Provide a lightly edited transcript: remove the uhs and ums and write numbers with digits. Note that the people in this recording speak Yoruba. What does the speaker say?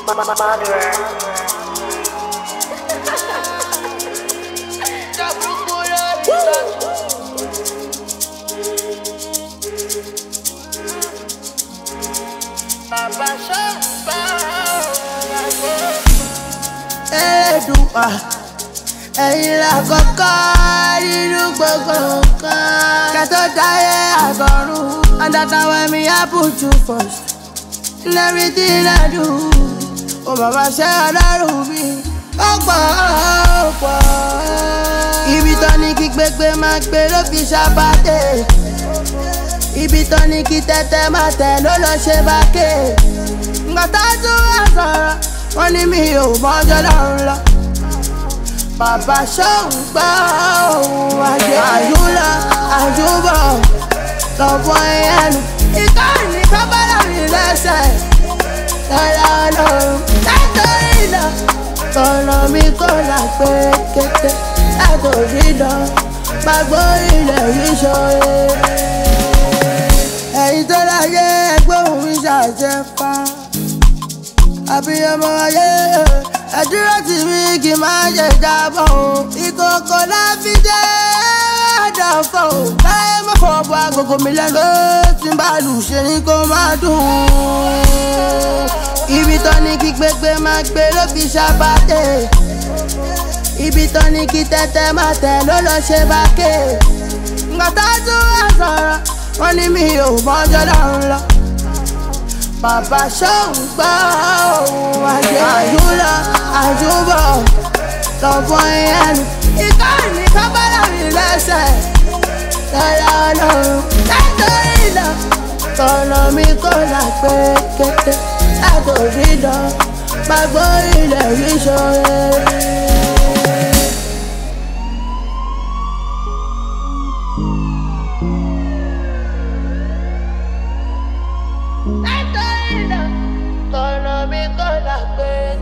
Elédùà, ẹ̀yin la kọ́kọ́ nínú gbogbo nǹkan. Kẹ́tọ́ dáyé àgọ́rùn, and that na when me I put you first in everything I do. Oh bàbá ṣe ọlọ́run mi, ó pọ̀. Ibi tán ní kí gbégbé máa gbé ló fi ṣàbàdé. Ibi tán ní kí tẹ́tẹ́ máa tẹ̀ ló lọ ṣe bákè. Nǹkan tá a tún wá sọ̀rọ̀, wọ́n ní mi ò mọ́jọ́ lọ́run lọ. Bàbá ṣóun gbọ́ ohun àjẹ́ àjúlọ àjúbọ̀ lọ́pọ̀ ẹ̀yẹ́nu. Ìkànnì kábàlà mi lẹ́sẹ̀ lọ́la ọlọ́run. Látòrí lọ, kọ̀nà mi kò là pé kété. Látòrí lọ, gbàgbó ilẹ̀ yìí ṣòye. Ẹ̀yin tó láyé ẹgbẹ́ òun mi ṣàṣẹ fa. Àbíyamọ ayé ẹdúró tì mí kí n má ṣe jábọ̀ o. Ìkòkò náà fi dé àdàfọ̀ o. Láyé má fọwọ́ agogo mi lẹ́nu tí n bá lù ṣe ni kó má dùn. Ibi tán ní kí gbégbé máa gbé ló fi ṣàbàdé. Ibi tán ní kí tẹ́tẹ́ máa tẹ̀ ló lọ ṣe bákè. Nǹkan tá a tún wá sọ̀rọ̀, wọ́n ní mi ò mọ́jọ́ lọ́run lọ. Bàbá ṣóun gbọ́ ohun àjẹ́ àjúlọ àjúbọ̀ lọ́pọ̀ ẹ̀yẹ́nu. Ìkànnì kábàlà mi lẹ́sẹ̀ lọ́la ọlọ́run. Látòrí lọ, kọ̀nà mi kò là pé kété. Látòrí lọ, gbàgbó ilẹ̀ yìí ṣòye. Kọ̀nà mi kò là pé